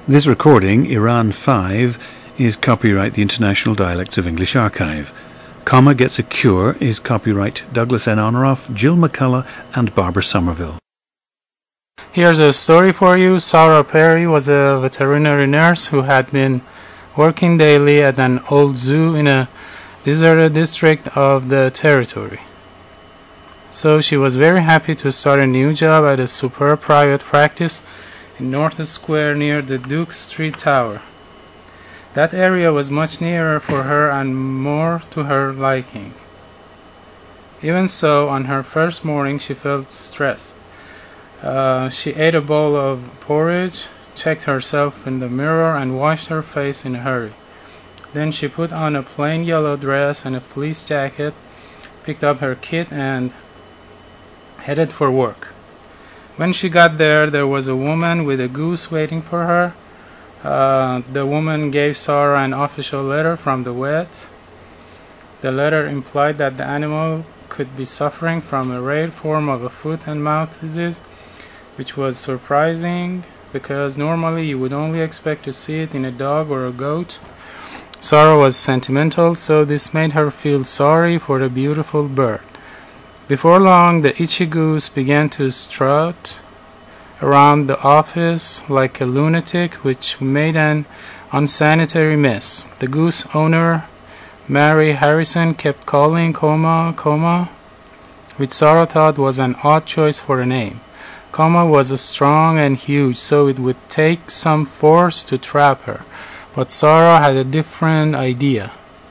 This recording, Iran 5, is copyright the International Dialects of English Archive. Comma Gets a Cure is copyright Douglas N. Honoraff, Jill McCullough, and Barbara Somerville. Here's a story for you. Sarah Perry was a veterinary nurse who had been working daily at an old zoo in a deserted district of the territory. So she was very happy to start a new job at a superb private practice in North Square near the Duke Street Tower. That area was much nearer for her and more to her liking. Even so, on her first morning she felt stressed. She ate a bowl of porridge, checked herself in the mirror, and washed her face in a hurry. Then she put on a plain yellow dress and a fleece jacket, picked up her kit, and headed for work. When she got there, there was a woman with a goose waiting for her. The woman gave Sarah an official letter from the vet. The letter implied that the animal could be suffering from a rare form of a foot and mouth disease, which was surprising because normally you would only expect to see it in a dog or a goat. Sarah was sentimental, so this made her feel sorry for the beautiful bird. Before long, the itchy goose began to strut around the office like a lunatic, which made an unsanitary mess. The goose owner, Mary Harrison, kept calling Coma, which Sarah thought was an odd choice for a name. Coma was strong and huge, so it would take some force to trap her. But Sarah had a different idea.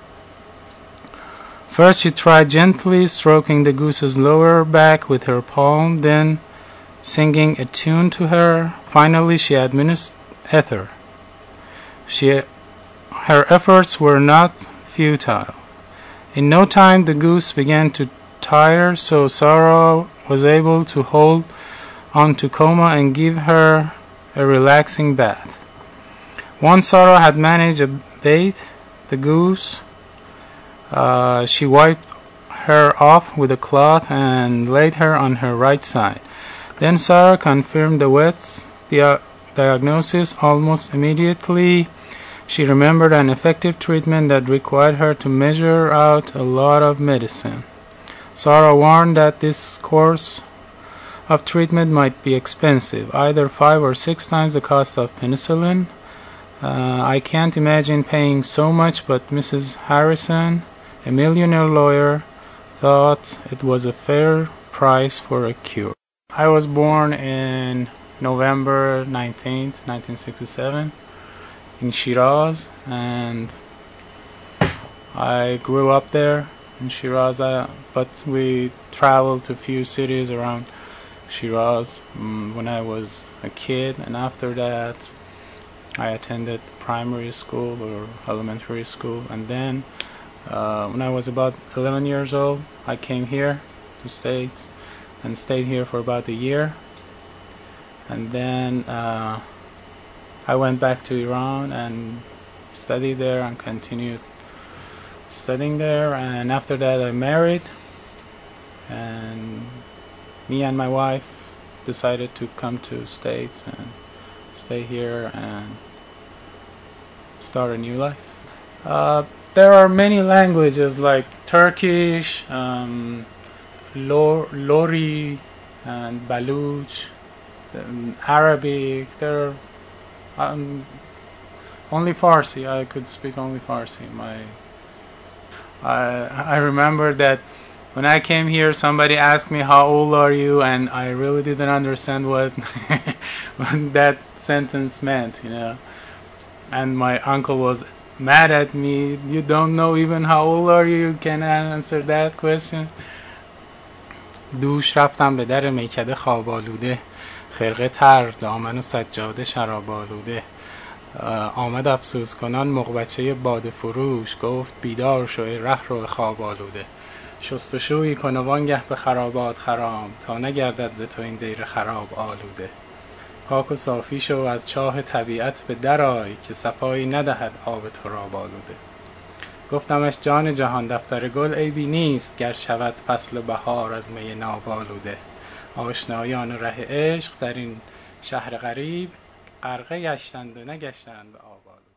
First she tried gently stroking the goose's lower back with her palm, then singing a tune to her. Finally she administered ether. Her efforts were not futile. In no time the goose began to tire, so Sarah was able to hold on to Coma and give her a relaxing bath. Once Sarah had managed to bathe the goose, she wiped her off with a cloth and laid her on her right side. Then Sarah confirmed the vet's diagnosis almost immediately. She remembered an effective treatment that required her to measure out a lot of medicine. Sarah warned that this course of treatment might be expensive, either 5 or 6 times the cost of penicillin. I can't imagine paying so much, but Mrs. Harrison, a millionaire lawyer, thought it was a fair price for a cure. I was born in November 19th, 1967 in Shiraz, and I grew up there in Shiraz, but we traveled to a few cities around Shiraz when I was a kid, and after that I attended primary school or elementary school, and then when I was about 11 years old I came here to States and stayed here for about a year, and then I went back to Iran and studied there and continued studying there, and after that I married, and me and my wife decided to come to States and stay here and start a new life. There are many languages like Turkish, Lori, and Baluch, Arabic. There are only Farsi. I could speak only Farsi. I remember that when I came here, somebody asked me, "How old are you?" and I really didn't understand what that sentence meant, And my uncle was mad at me. "You don't know even how old are you? You can answer that question." دوش رفتم به در میکده خواب آلوده، خرقه تر دامن و سجاده شراب آلوده. آمد افسوس کنان مغبچه باده فروش، گفت بیدار شو ای ره رو خواب آلوده. شستشویی کن وانگه به خرابات خرام، تا نگردد ز تو این دیر خراب آلوده. پاک و صافی شو از چاه طبیعت به درآی، که صفایی ندهد آب تراب آلوده. گفتمش جان جهان دفتر گل عیبی نیست، گر شود فصل بهار از می ناب آلوده. آشنایان ره عشق در این شهر غریب غرقه گشتند و نگشتند به آب آلود.